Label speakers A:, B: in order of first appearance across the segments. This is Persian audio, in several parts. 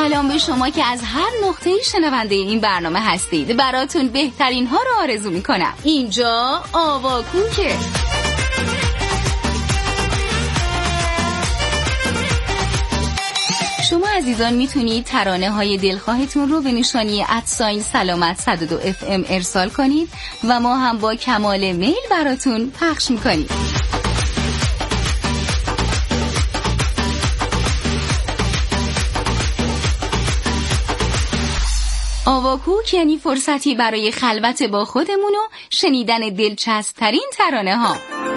A: سلام به شما که از هر نقطه‌ای شنونده این برنامه هستید. براتون بهترین ها رو آرزو میکنم. اینجا آواکوکه. شما عزیزان میتونید ترانه های دلخواهتون رو به نشانی @سلامت102 FM ارسال کنید و ما هم با کمال میل براتون پخش میکنیم. آواکوک یعنی فرصتی برای خلوت با خودمون و شنیدن دلچسب‌ترین ترانه ها.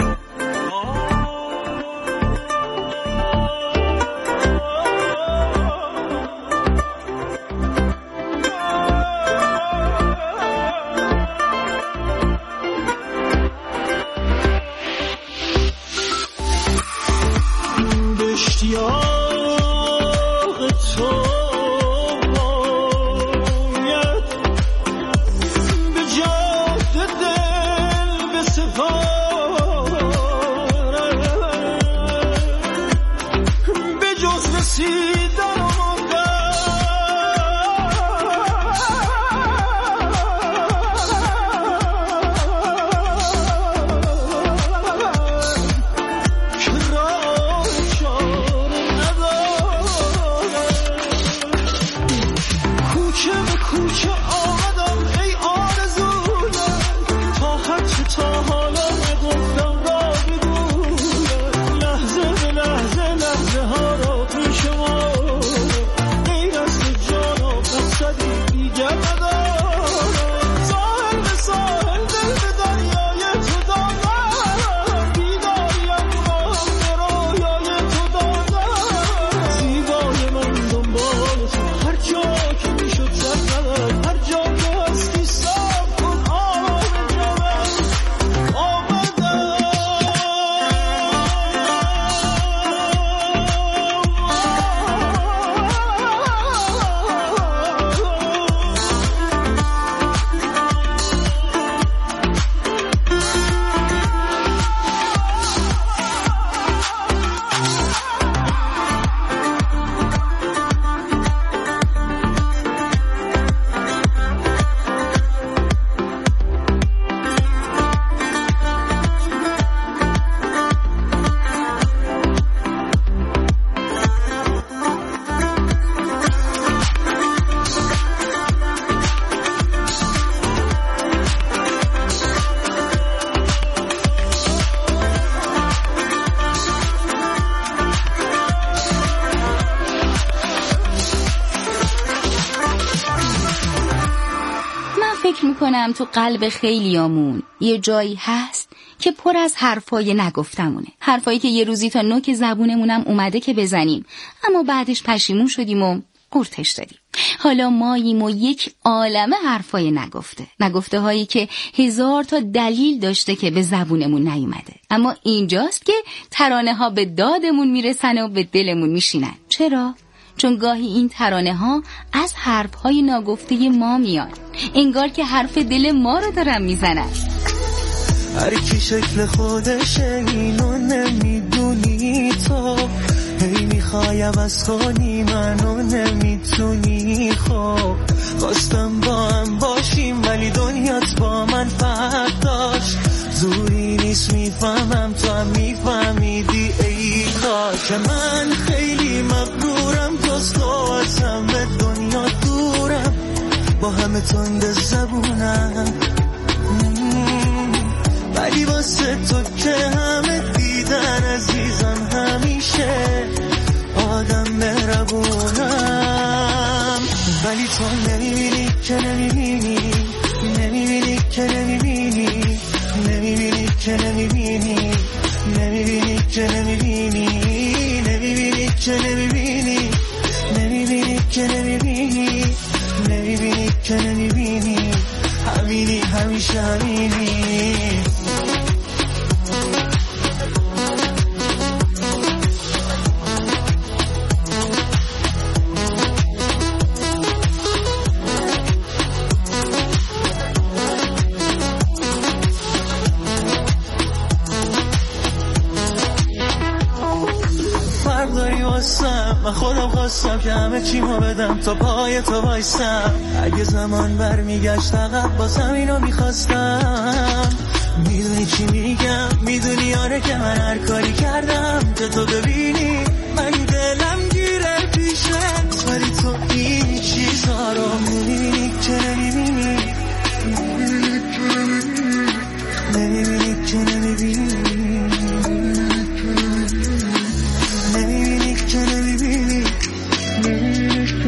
A: میکنم تو قلب خیلیامون یه جایی هست که پر از حرفای نگفتمونه، حرفایی که یه روزی تا نوک زبونمونم اومده که بزنیم اما بعدش پشیمون شدیم و قورتش دادیم. حالا ماییم و یک عالمه حرفای نگفته هایی که 1000 تا دلیل داشته که به زبونمون نیومده، اما اینجاست که ترانه ها به دادمون میرسن و به دلمون میشینن. چرا؟ چون گاهی این ترانه ها از حرف های ناگفته ما میان، انگار که حرف دل ما رو دارن میزنن.
B: هر کی شکل خودشه اینو نمیدونی تو، هی میخوای عوض کنی منو نمیتونی. خب خواستم با هم باشیم ولی دنیات با من فرق داشت، زوری نیست میفهمم تو هم میفهمیدی. ای کاش که من خیلی مغرورم، تو از همه دنیا دورم، با همه تند زبونم، ولی واسه تو که همه دیدن عزیزم همیشه آدم مهربونم. ولی تو نمیبینی که نمیبینی، نمیبینی که نمیبینی، نمیبینی که نمیبینی، نمیبینی که نمیبینی، نمیبینی که نمیبینی، نمیبینی که نمیبینی، نمیبینی که نمیبینی، همینی همیشه همینی. من خودم خواستم که همه چیمو بدم تا پای تو وایسم. اگه زمان برمیگشت عقب بازم اینو میخواستم. میدونی چی میگم، میدونی آره که من هر کاری کردم که تو ببینی من دلم گیره پیشت، ولی تو این چیزا رو نمیبینی که نمیبینی، نمیبینی که نمیبینی، نمیبینی که نمیبینی، نمیبینی که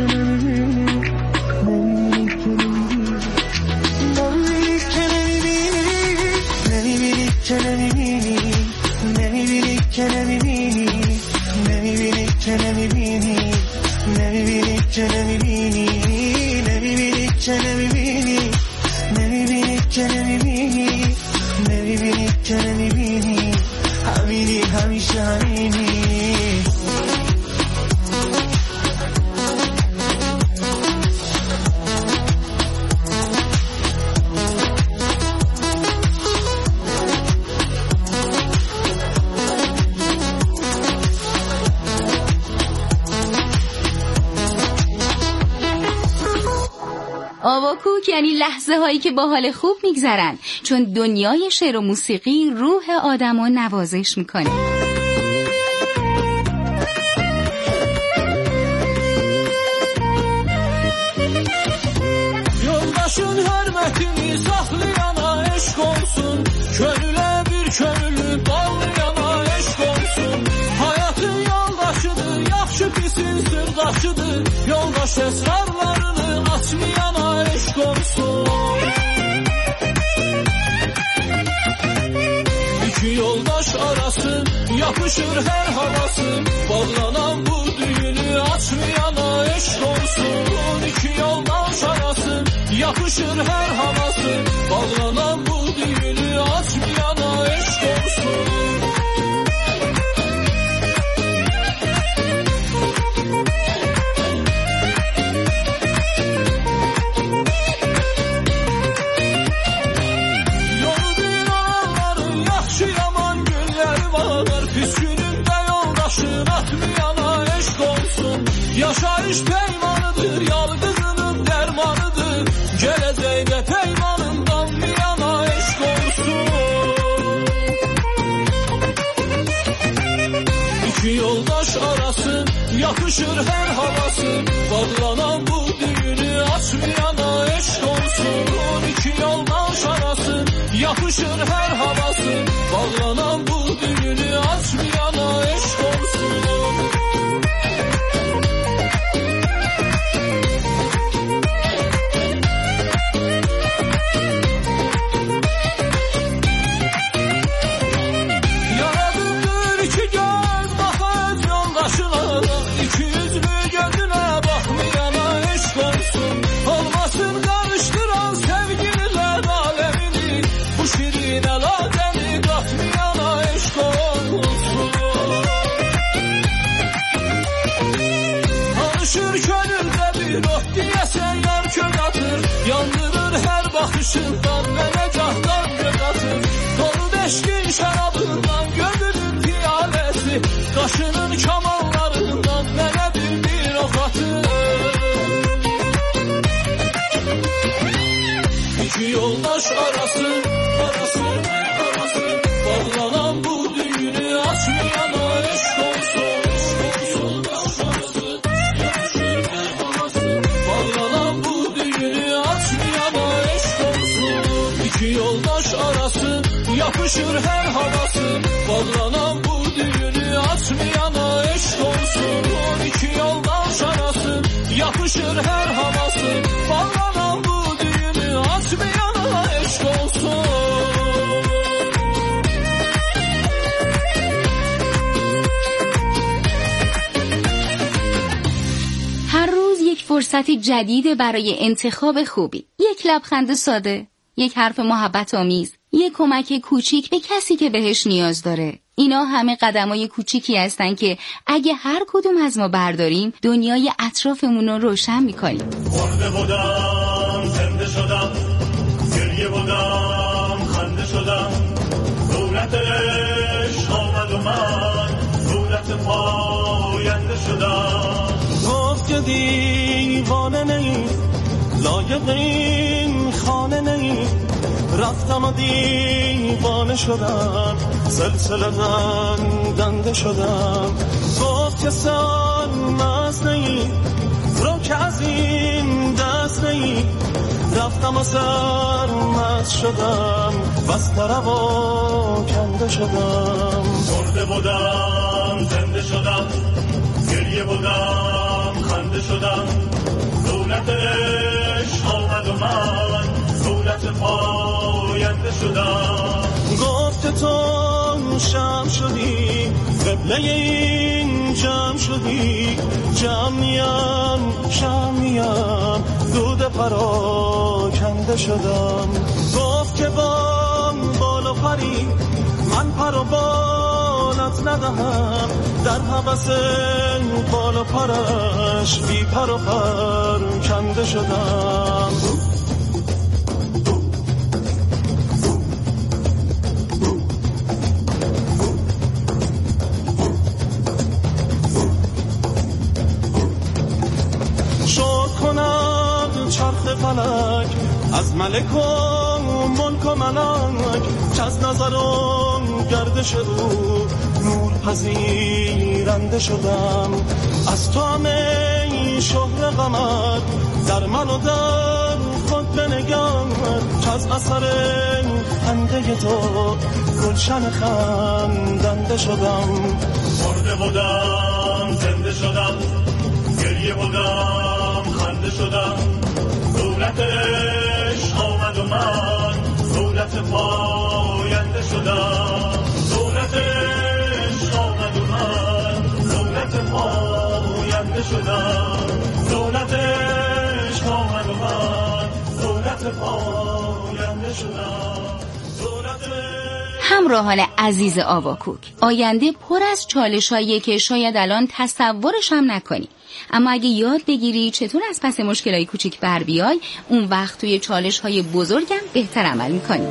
B: نمیبینی، نمیبینی که نمیبینی، نمیبینی که نمیبینی، نمیبینی که نمیبینی، نمیبینی که نمیبینی، نمیبینی که نمیبینی، نمیبینی که نمیبینی، همینی همیشه همینی.
A: آواکوک یعنی لحظه هایی که با حال خوب میگذرن، چون دنیای شعر و موسیقی روح آدمو نوازش میکنه.
B: Yoldaşın hürmetini saklayana eşk olsun, könüle bir könüllü bağlayana eşk olsun. Hayatın yoldaşıdır, yaxşı pisin sırdaşıdır, yoldaş esrarlarını açmayana eşk olsun. İki yoldaş arası yapışır her havası, bağlanan bu düğünü açmayana eşk olsun. İki yoldaş arası yapışır her havası, bağlanan bu düğünü açmayana eşk olsun. Yaşayış peymanıdır, yalgızının dermanıdır, geleceğine peymanından bir yana eşk olsun. İki yoldaş arası yapışır her havası, bağlanan bu düğünü açmayana eşk olsun. İki yoldaş arası yapışır her havası, bağlanan bu düğünü açmayana eşk olsun. Yandırır her bakışından mənə cahdan göz atır, dolu deşkin şarabından gönlünün piyalesi, qaşının kamallarından mənə bir ox atır. İki yoldaş arası bağlanan bu düğünü açmayana eşk olsun. Yoldaş arası yapışır her havası, bağlanan bu düğünü açmayana eşk olsun. İki yoldaş arası yapışır her havası, bağlanan bu düğünü açmayana eşk olsun.
A: هر روز یک فرصت جدید برای انتخاب خوبی. یک لبخند ساده، یک حرف محبت آمیز، یک کمک کوچیک به کسی که بهش نیاز داره. اینا همه قدمای کوچیکی هستن که اگه هر کدوم از ما برداریم دنیای اطرافمون رو روشن میکنیم.
C: مرده بودم، زنده شدم، گریه بودم، خنده شدم، دولت عشق آمد و من دولت پاینده شدم.
B: که دیوانه نی، لایق این خانه نی، رفتم و دیوانه شدم، سلسله دنده شدم. گفت که سرمست نی، رو که از این دست نی، رفتم و سرمست شدم، بس طرف و کنده شدم.
C: مرده بودم زنده شدم، گریه بودم خنده شدم، دولت عشق آمد و من دولت پاینده شدم.
B: گفت تو شم شدی، قبله این جمع شدی، جمعیم شمعیم، دود پراکنده شدم. گفت که بال و پری، من پر و بالت ندهم، در هوس بال و پرش بی پر و پر کنده شدم. چرخ فلک از ملک و ملک و ملک، که از نظر و گردش رو نور پذیرنده شدم. از تو همه شهر قمر در من و در خود بنگر، که از اثر خنده تو گلشن خندنده شدم.
C: مرده بودم زنده شدم، گریه بودم خنده شدم، دولت عشق آمد و من دولت پاینده شدم. دولت عشق آمد و من دولت پاینده شدم. دولت عشق آمد و من دولت پاینده شدم.
A: همراهان عزیز آواکوک، آینده پر از چالش‌هایی که شاید الان تصورش هم نکنی، اما اگه یاد بگیری چطور از پس مشکلای کوچیک بر بیای، اون وقت توی چالش‌های بزرگم بهتر عمل می‌کنی.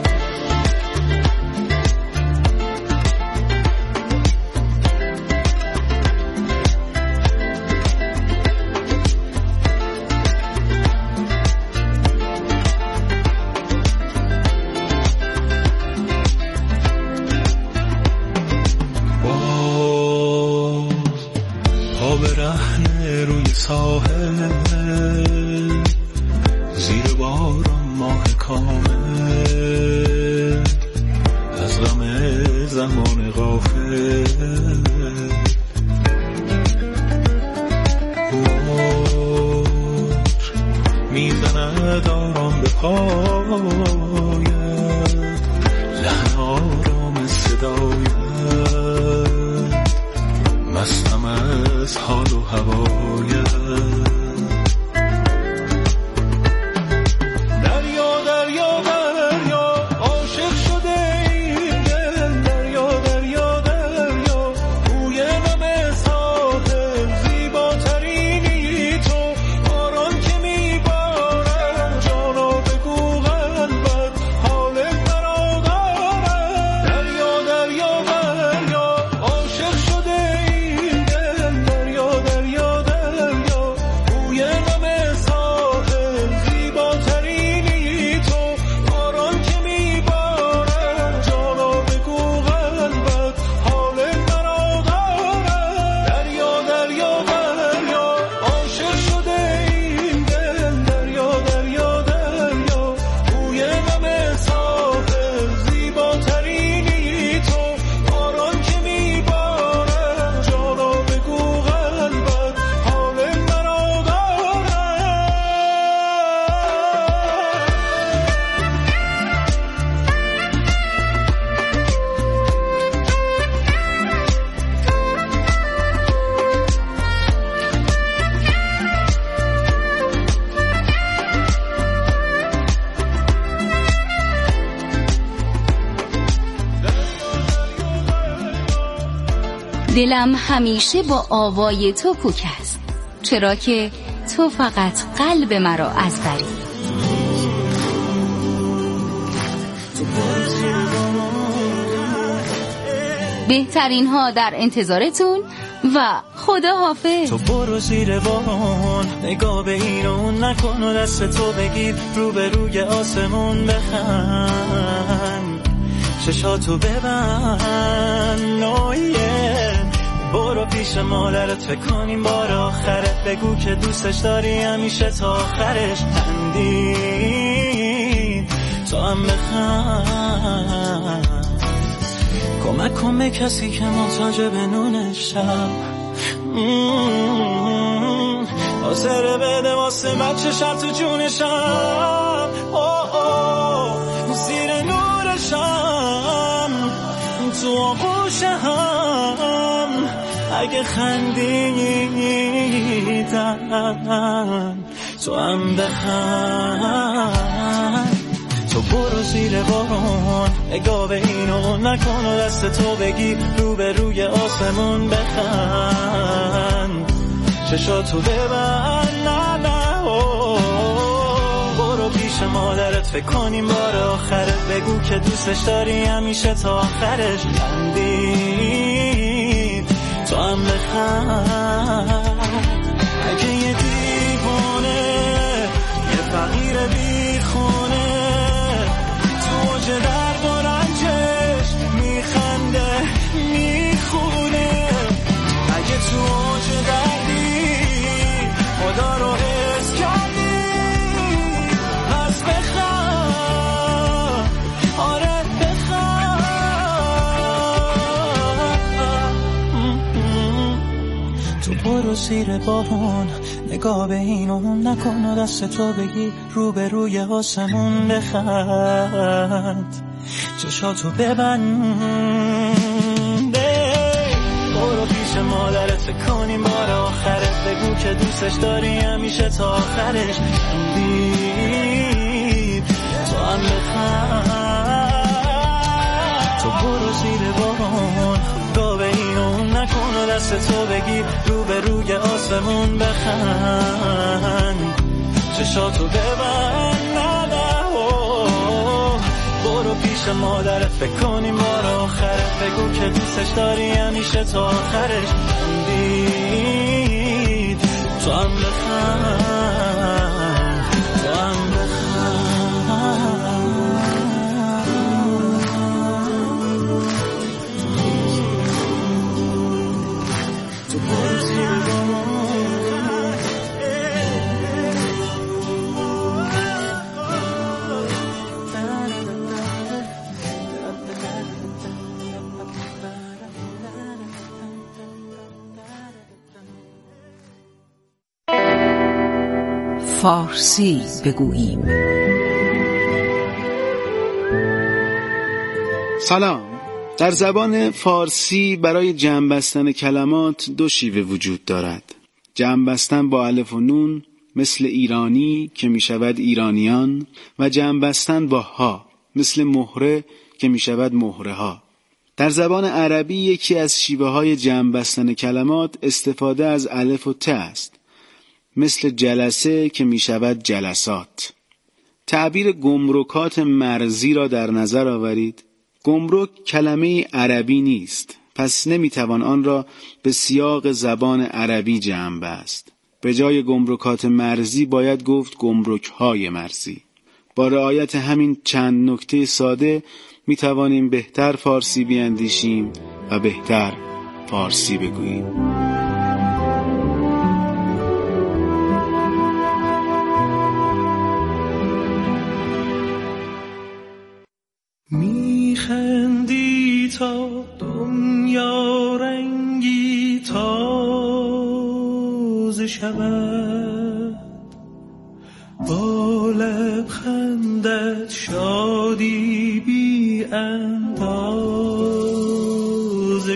B: زیر باران ماه کامل، از غم زمان غافل، موج میزند آرام به پایت، لحن آرام صدایت، مستم از حال و هوایت.
A: دلم همیشه با آوای تو کوک است، چرا که تو فقط قلب مرا از بری. بهترین ها در انتظارتون و خدا حافظ.
B: تو برو زیر باران بارون، نگاه به این و اون نکن و دست تو بگیر رو به روی آسمون بخند، چشاتو ببند نویه، برو پیش مادرت فکر کنیم بار آخرت، بگو که دوستش داری همیشه تا آخرش، خندید تو هم بخند، کمک کن به کسی که محتاج به نون شب، حاضر بده واسه بچه شب تو جونشم، زیر نورشم تو آغوشم، اگه خندیدن تو هم بخند، تو برو زیر بارون، نگاه به این و اون نکن و دست تو بگی رو به روی آسمون بخند، چشاتو ببند نه نه، برو پیش مادرت فکر کنیم بار آخرت، بگو که دوستش داری همیشه تا آخرش، خندید تو هم بخند، اگه یه دیوانه یه فقیر بیخونه تو اوج درد و رنجش میخنده میخونه، اگه تو اوج دردی خدا رو حس کردی پس بخند، آره بخند، تو برو زیر بارون، نگاه به این و اون نکن و دست تو بگی رو به روی آسمون بخند، چشاتو ببند، برو پیش مادرت فکر کنیم بار آخرت، بگو که دوستش داری همیشه تا آخرش، خندید تو هم بخند، تو برو زیر بارون، نگاه به این و اون نکن و دست تو بگی رو به روی آسمون بخند، چشاتو ببند نه نه، برو پیش مادرت فکر کنیم بار آخرت، بگو که دوستش داری همیشه تا آخرش، خندید تو هم بخند، تو هم تو برو زیر
D: فارسی بگوییم.
E: سلام. در زبان فارسی برای جمع بستن کلمات دو شیوه وجود دارد. جمع بستن با الف و نون مثل ایرانی که می شود ایرانیان و جمع بستن با ها مثل مهره که می شود مهره ها. در زبان عربی یکی از شیوه های جمع بستن کلمات استفاده از الف و ت است، مثل جلسه که می شود جلسات. تعبیر گمرکات مرزی را در نظر آورید. گمرک کلمه عربی نیست، پس نمیتوان آن را به سیاق زبان عربی جمع بست. به جای گمرکات مرزی باید گفت گمرک‌های مرزی. با رعایت همین چند نکته ساده میتوانیم بهتر فارسی بیاندیشیم و بهتر فارسی بگوییم.
B: میخندی تا دنیا رنگی تازه شود، با لبخندت شادی بی اندازه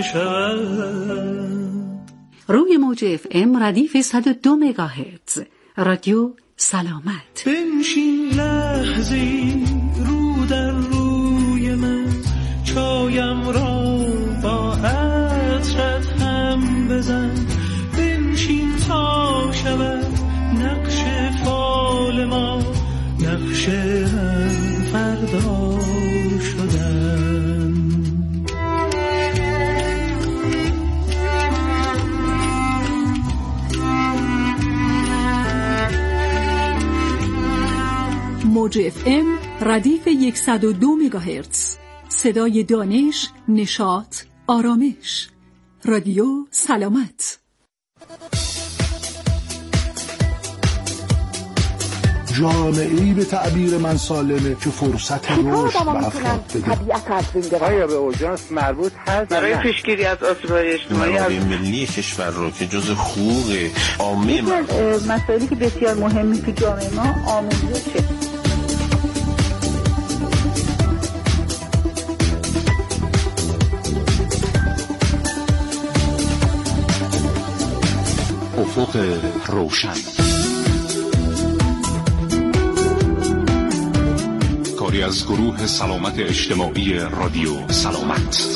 B: شود.
D: روی موج FM ردیف 102 مگاهرتز رادیو سلامت.
B: بنشین لحظی رو در روی من، چایم را با عطرت هم بزن. بنشین تا شود نقش فال ما، نقش هم فردا شدن.
D: موج FM ردیف 102 مگاهرتز. صدای دانش، نشاط، آرامش. رادیو سلامت.
F: جامعه‌ای به تعبیر من سالمه که فرصت رشد به افراد بده.
G: آیا به اورژانس مربوط هست برای پیشگیری از آسیب‌های اجتماعی
H: منابع ملی کشور رو که جزء حقوق عامه
I: مسائلی که بسیار مهمی تو جامعه ما آموزشه.
F: افق روشن، کاری از گروه سلامت اجتماعی رادیو سلامت.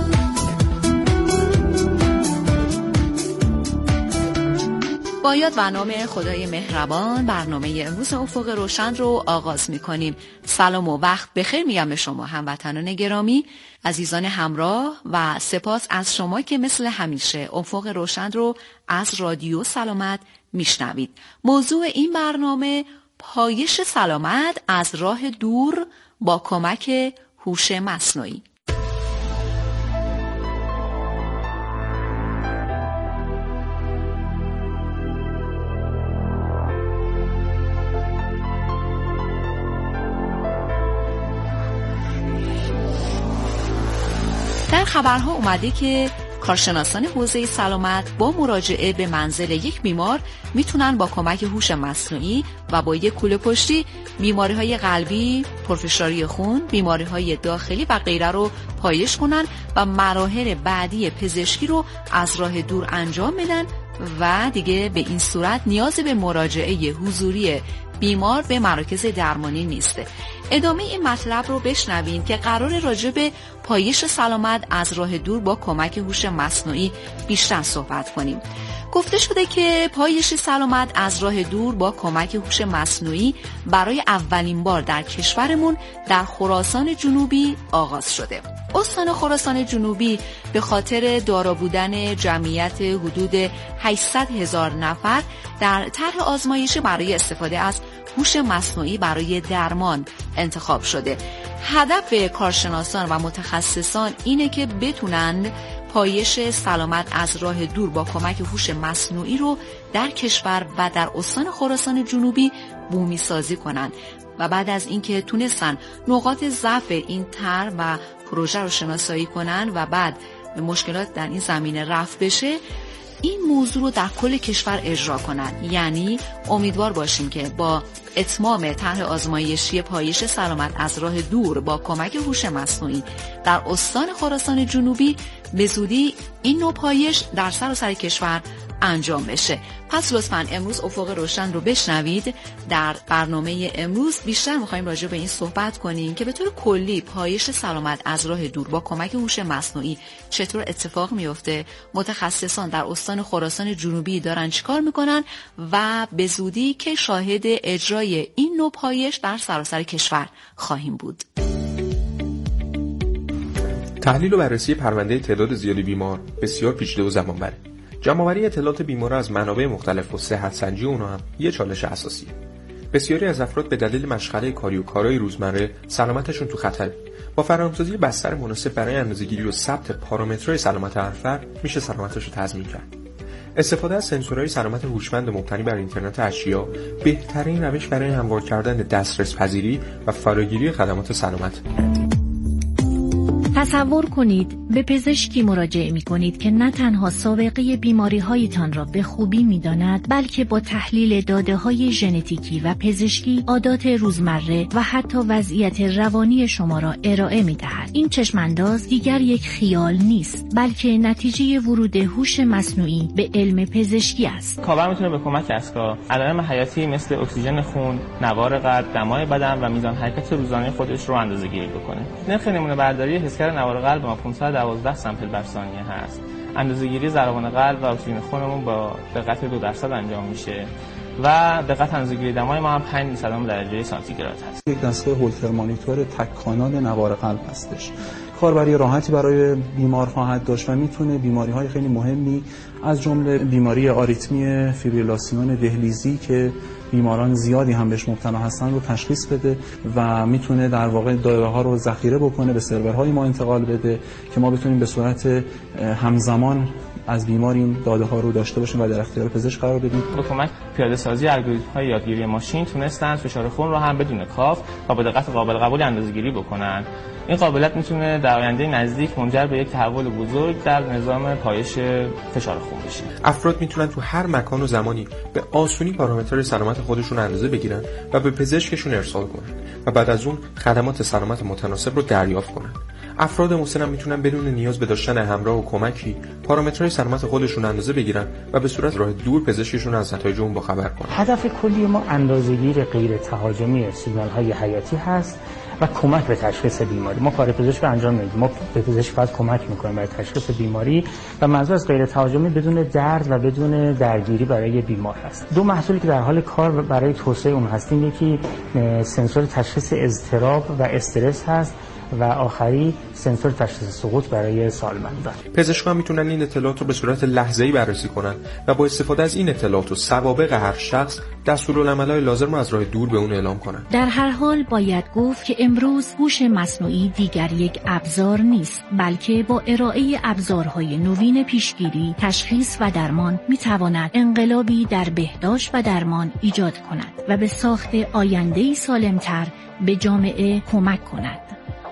J: با یاد و نام خدای مهربان برنامه امروز افق روشن رو آغاز می‌کنیم. سلام و وقت بخیر میگم به شما هموطنان گرامی، عزیزان همراه، و سپاس از شما که مثل همیشه افق روشن رو از رادیو سلامت میشنوید. موضوع این برنامه پایش سلامت از راه دور با کمک هوش مصنوعی. در خبرها اومده که کارشناسان حوزه سلامت با مراجعه به منزل یک بیمار میتونن با کمک هوش مصنوعی و با یک کوله پشتی بیماری‌های قلبی، پرفشاری خون، بیماری‌های داخلی و غیره رو پایش کنن و مراحل بعدی پزشکی رو از راه دور انجام بدن و دیگه به این صورت نیاز به مراجعه حضوری بیمار به مراکز درمانی نیسته. ادامه این مطلب رو بشنوین که قرار راجع به پایش سلامت از راه دور با کمک هوش مصنوعی بیشتر صحبت کنیم. گفته شده که پایش سلامت از راه دور با کمک هوش مصنوعی برای اولین بار در کشورمون در خراسان جنوبی آغاز شده. استان خراسان جنوبی به خاطر دارا بودن جمعیت حدود 800,000 نفر در طرح آزمایشی برای استفاده از هوش مصنوعی برای درمان انتخاب شده. هدف کارشناسان و متخصصان اینه که بتونن پایش سلامت از راه دور با کمک هوش مصنوعی رو در کشور و در استان خراسان جنوبی بومی سازی کنن و بعد از اینکه تونستن نقاط ضعف این طرح و پروژه رو شناسایی کنن و بعد مشکلات در این زمینه رفع بشه، این موضوع رو در کل کشور اجرا کنن. یعنی امیدوار باشیم که با اتمام طرح آزمایشی پایش سلامت از راه دور با کمک هوش مصنوعی در استان خراسان جنوبی به زودی این نوع پایش در سراسر کشور انجام بشه. پس لطفاً امروز افق روشن رو بشنوید. در برنامه امروز بیشتر می‌خوایم راجع به این صحبت کنیم که به طور کلی پایش سلامت از راه دور با کمک هوش مصنوعی چطور اتفاق میفته، متخصصان در استان خراسان جنوبی دارن چیکار میکنن و به زودی که شاهد اجرای این نوع پایش در سراسر کشور خواهیم بود.
K: تحلیل و بررسی پرونده تعداد زیادی بیمار بسیار پیچیده و زمان بره. جمع‌آوری اطلاعات بیمارا از منابع مختلف و صحت سنجی اونها هم یه چالش اساسیه. بسیاری از افراد به دلیل مشغله کاری و کارهای روزمره سلامتشون تو خطره. با فراهم‌سازی بستر مناسب برای اندازه‌گیری و ثبت پارامترهای سلامت هر فرد میشه سلامتش رو تضمین کرد. استفاده از سنسورهای سلامت هوشمند مبتنی بر اینترنت اشیا بهترین روش برای هموار کردن دسترس پذیری و فراگیری خدمات سلامت.
L: تصور کنید به پزشکی مراجعه می کنید که نه تنها سابقه بیماری هایتان را به خوبی می داند، بلکه با تحلیل داده های ژنتیکی و پزشکی عادات روزمره و حتی وضعیت روانی شما را ارائه می دهد. این چشمانداز دیگر یک خیال نیست، بلکه نتیجه ورود هوش مصنوعی به علم پزشکی است.
M: کاور میتونه به کمک اسکا علائم حیاتی مثل اکسیژن خون، نوار قلب، دمای بدن و میزان حرکت روزانه خودش رو اندازه‌گیری بکنه. نرخ نمونه برداری حسگر نوار قلب ما 512 سامپل بر ثانیه هست. اندازه‌گیری ضربان قلب و اکسیژن خونمون با دقت 2% انجام میشه و دقت اندازه‌گیری دمای ما هم 5 درجه سانتیگراد هست.
N: یک دستگاه هولتر مانیتور تک کانال نوار قلب هستش. کاربری راحتی برای بیمار خواهد داشت و میتونه بیماری‌های خیلی مهمی از جمله بیماری آریتمی فیبریلاسیون دهلیزی که بیماران زیادی هم بهش مبتلا هستن رو تشخیص بده و میتونه در واقع داده ها رو ذخیره بکنه، به سرورهای ما انتقال بده که ما بتونیم به صورت همزمان از بیمار این داده ها رو داشته باشیم و در اختیار پزشک قرار بدیم.
M: با کمک پیاده سازی الگوریتم‌های یادگیری ماشین تونستن فشار خون رو هم بدون کاف و با دقت قابل قبولی اندازه‌گیری بکنن. این قابلیت میتونه در آینده نزدیک منجر به یک تحول بزرگ در نظام پایش فشار خون بشه.
K: افراد میتونن تو هر مکان و زمانی به آسونی پارامترهای سلامت خودشون اندازه بگیرن و به پزشکشون ارسال کنن و بعد از اون خدمات سلامت متناسب رو دریافت کنن. افراد مسن هم میتونن بدون نیاز به داشتن همراه و کمکی پارامترهای سلامت خودشون اندازه بگیرن و به صورت راه دور پزشکشون از نتایج اون باخبر کنن.
O: هدف کلی ما اندازه‌گیری غیر تهاجمی سیگنال‌های حیاتی هست و کمک به تشخیص بیماری. ما کار پزشک رو انجام نمیدیم، ما به پزشک فقط کمک میکنیم برای تشخیص بیماری و منظور از غیر تهاجمی بدون درد و بدون درگیری برای بیمار هست. دو محصولی که در حال کار برای توسعه اون هستیم، یکی سنسور تشخیص اضطراب و استرس هست و آخری سنسور تشخیص سقوط برای سالمندان.
K: پزشکان میتونن این اطلاعات رو به صورت لحظه‌ای بررسی کنن و با استفاده از این اطلاعات و سوابق هر شخص دستورالعمل‌های لازم رو از راه دور به اون اعلام کنن.
L: در هر حال باید گفت که امروز هوش مصنوعی دیگر یک ابزار نیست، بلکه با ارائه ابزارهای نوین پیشگیری، تشخیص و درمان میتواند انقلابی در بهداشت و درمان ایجاد کند و به ساخت آینده‌ای سالم‌تر به جامعه کمک کند.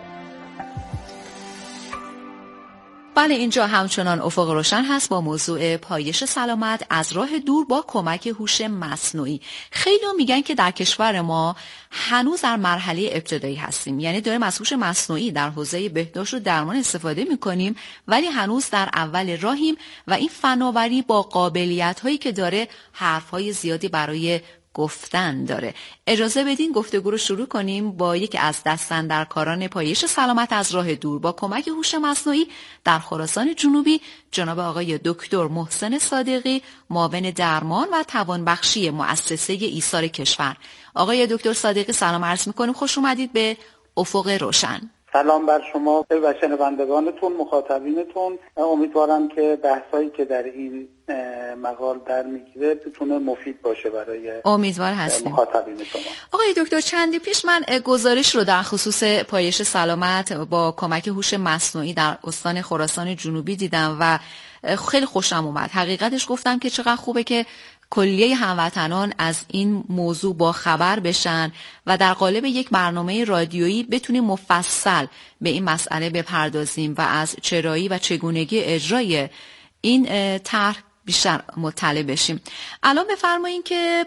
J: بله، اینجا همچنان افق روشن هست با موضوع پایش سلامت از راه دور با کمک هوش مصنوعی. خیلی میگن که در کشور ما هنوز در مرحله ابتدایی هستیم، یعنی داریم از هوش مصنوعی در حوزه بهداشت و درمان استفاده میکنیم ولی هنوز در اول راهیم و این فناوری با قابلیت هایی که داره حرفهای زیادی برای گفتن داره. اجازه بدین گفتگو رو شروع کنیم با یکی از دستاندرکاران پایش سلامت از راه دور با کمک هوش مصنوعی در خراسان جنوبی، جناب آقای دکتر محسن صادقی، معاون درمان و توانبخشی مؤسسه ایثار کشور. آقای دکتر صادقی سلام عرض می‌کنیم، خوش اومدید به افق روشن.
G: سلام بر شما و شنوندگانتون، مخاطبینتون. امیدوارم که بحثایی که در این مقال در میگیره بتونه مفید باشه برای
J: امیدوار هستیم
G: مخاطبین شما.
J: آقای دکتر، چندی پیش من گزارش رو در خصوص پایش سلامت با کمک هوش مصنوعی در استان خراسان جنوبی دیدم و خیلی خوشم اومد. حقیقتش گفتم که چقدر خوبه که کلیه هموطنان از این موضوع با خبر بشن و در قالب یک برنامه رادیویی بتونیم مفصل به این مسئله بپردازیم و از چرایی و چگونگی اجرای این طرح بیشتر مطلع بشیم. الان بفرمایید که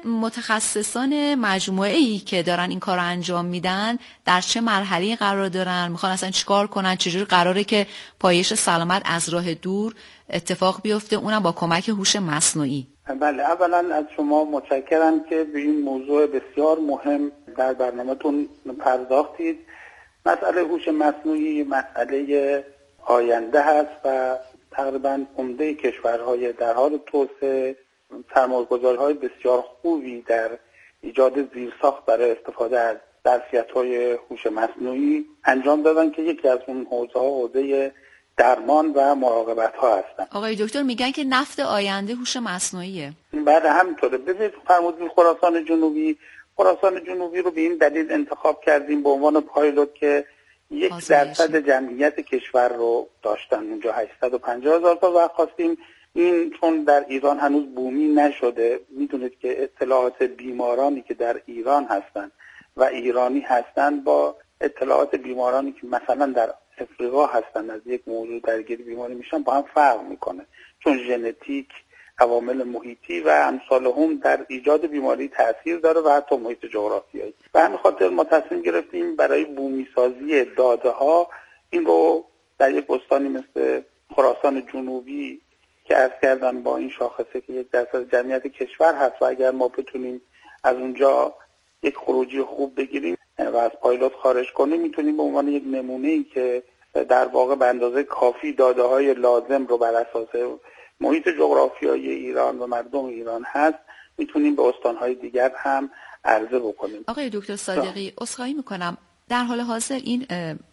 J: متخصصان مجموعه‌ای که دارن این کار رو انجام میدن در چه مرحله‌ای قرار دارن، میخوان اصلا چیکار کنن، چجوری قراره که پایش سلامت از راه دور اتفاق بیفته، اونم با کمک هوش مصنوعی؟
G: بله، اولا از شما متشکرم که به این موضوع بسیار مهم در برنامه‌تون پرداختید. مسئله هوش مصنوعی مسئله آینده هست و تقریبا عمده کشورهای در حال توسعه سرمایه‌گذاری‌های بسیار خوبی در ایجاد زیرساخت برای استفاده از ظرفیت‌های هوش مصنوعی انجام دادن که یکی از اون حوزه‌ها حوزه درمان و مراقبت ها هستن.
J: آقای دکتر میگن که نفت آینده هوش مصنوعیه.
G: بله همینطوره. ببینید فرمودین خراسان جنوبی رو به این دلیل انتخاب کردیم به عنوان پایلوت که 1% جمعیت کشور رو داشتن اونجا 850,000 تا و خواستیم این چون در ایران هنوز بومی نشده، میدونید که اطلاعات بیمارانی که در ایران هستن و ایرانی هستن با اطلاعات بیمارانی که مثلا در افریقا هستن از یک موضوع درگیر بیماری میشن با هم فرق میکنه، چون ژنتیک، عوامل محیطی و امثال هم در ایجاد بیماری تاثیر داره و حتی محیط جغرافیایی. به همین خاطر ما تصمیم گرفتیم برای بومی سازی داده ها این رو در یک استانی مثل خراسان جنوبی که عرض کردم با این شاخصه که 1% جمعیت کشور هست و اگر ما بتونیم از اونجا یک خروجی خوب بگیریم و از پایلوت خارج کنیم، میتونیم به عنوان یک نمونه‌ای که در واقع به اندازه کافی داده‌های لازم رو بر اساس محیط جغرافیایی ایران و مردم ایران هست میتونیم به استان‌های دیگر هم عرضه بکنیم.
J: آقای دکتر صادقی، عذرخواهی میکنم، در حال حاضر این